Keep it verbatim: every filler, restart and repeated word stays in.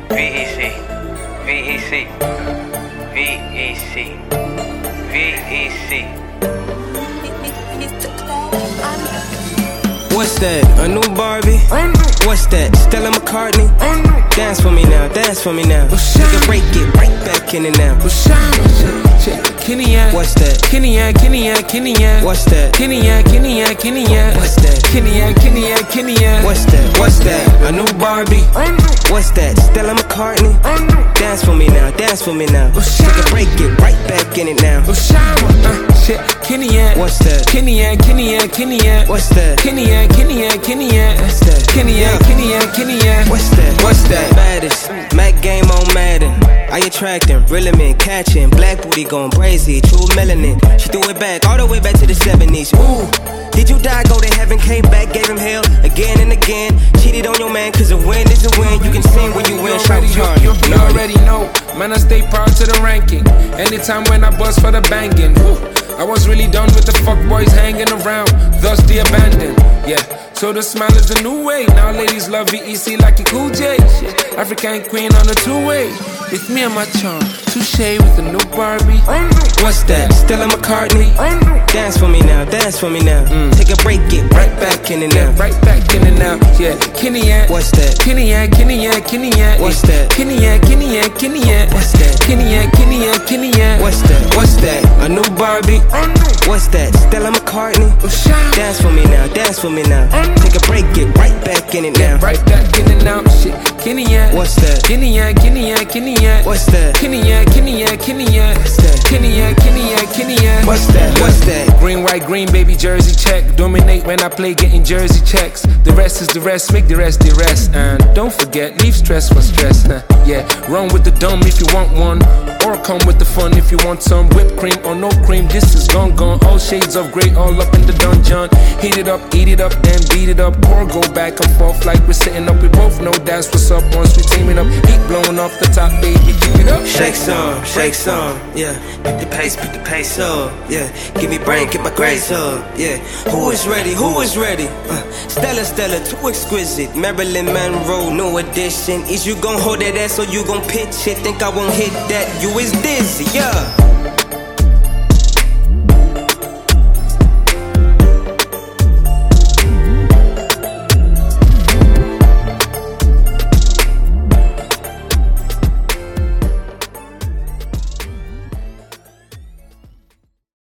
V E C, V E C, V E C, V E C. What's that? A new Barbie? What's that? Stella McCartney? Dance for me now, dance for me now. Take a break, get right back in it now. Kenny ya, What's that? Kenny ya, Kenny ya, Kenny ya. What's that? Kenny ya, Kenny ya, Kenny ya. What's that? Kenny ya, Kenny ya, Kenny ya. What's that? What's that? A new Barbie? What's that? Stella McCartney? Dance for me now, dance for me now. Take a break, get right back in it now. Oshawa, uh, shit. Kenny ya, What's that? Kenny ya, Kenny ya, Kenny ya. What's that? Kenny ya, Kenny ya, Kenny ya. What's that? Kenny ya, Yeah. Kenny ya, Kenny ya. What's that? What's that? Baddest, Mac game on Madden. I attracting, reeling men catching. Black booty going brazy, true melanin. She threw it back, all the way back to the seventies. Ooh, did you die, go to heaven, came back, gave him hell again and again. Cheated on your man, cause a win is a win. You can sing when you win, shout You, charge. you, you already know, man, I stay proud to the ranking. Anytime when I buzz for the banging, whew, I was really done with the fuck boys hanging around, thus the abandoned. Yeah, so the smile is the new way. Now ladies love V E C like a cool J. Shit, African queen on a two-way. With me and my charm, touche with a new Barbie. What's that? Stella McCartney? Dance for me now, dance for me now. Mm. Take a break, get right back in it now. Right back in it now. Yeah, Kenny ya, What's that? Kenny ya, Kenny ya, Kenny ya. What's that? Kenny ya, Kenny ya, Kenny ya. What's that? Kenny ya, Kenny ya, Kenny ya. What's that? What's that? A new Barbie? What's that? Stella McCartney? Dance for me now, dance for me now. Take a break, get right back in it now. Right back in it now. Shit, Kenny ya. What's that? Kenny ya, Kenny ya, Kenny ya. What's that? Kenny ya, Kenny ya, Kenny ya. What's that? Kenny ya, Kenny ya, Kenny ya. What's that? What's that? Green, white, green, baby, jersey check. Dominate when I play, getting jersey checks. The rest is the rest, make the rest the rest. And don't forget, leave stress for stress. Huh? Yeah, run with the dumb if you want one. Or come with the fun if you want some. Whipped cream or no cream, this is gone, gone. All shades of grey, all up in the dungeon. Heat it up, eat it up, then beat it up. Or go back and forth like we're sitting up. We both know that's what's up once we team it up. Heat blowing off the top, baby, keep it up. Shake some, shake some, yeah. Pick the pace, pick the pace up, yeah. Give me brain, get my grace up, yeah. Who is ready? Who is ready? Uh, Stella, Stella, too exquisite. Marilyn Monroe, new edition. Is you gon' hold that ass or you gon' pitch it? Think I won't hit that? You is dizzy, yeah.